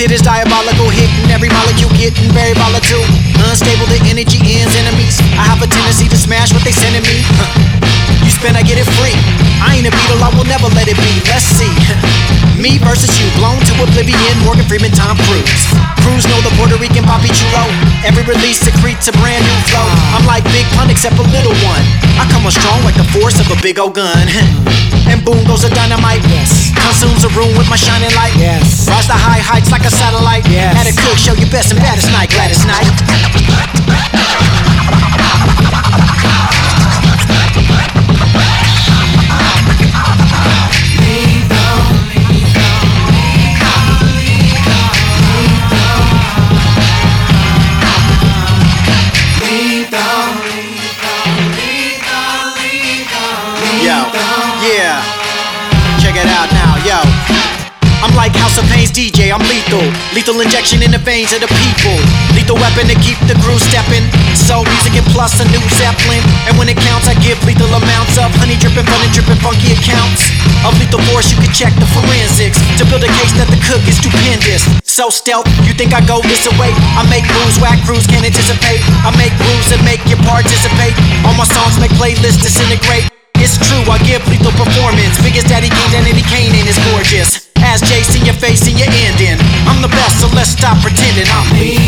hit is diabolical, hitting every molecule, getting very volatile. Unstable, the energy ends enemies. I have a tendency to smash what they sending me. You spend, I get it free. I ain't a Beatle, I will never let it be. Let's see. Me versus you, blown to oblivion. Morgan Freeman, Tom Cruise. Cruise know the Puerto Rican Bobby Chulo. Every release secretes a brand new flow. I'm like Big Pun except a little one. I come on strong like the force of a big old gun. And boom goes a dynamite. Yes. Consumes a room with my shining light. Yes. Rise to high heights like a satellite. Yes. At a cook, show your best and baddest night, Gladys Knight. Yeah, check it out now, yo. I'm like House of Pain's DJ, I'm lethal. Lethal injection in the veins of the people. Lethal weapon to keep the crew stepping. Soul music and plus a new Zeppelin. And when it counts, I give lethal amounts of honey dripping, fun and dripping funky accounts of lethal force. You can check the forensics to build a case that the cook is stupendous. So stealth, you think I go this away? I make moves, whack crews can't anticipate. I make grooves that make you participate. All my songs make playlists disintegrate. It's true, I give lethal performance. Biggest Daddy King than Eddie Kane is gorgeous. As Jason, your face and your ending. I'm the best, so let's stop pretending I'm me.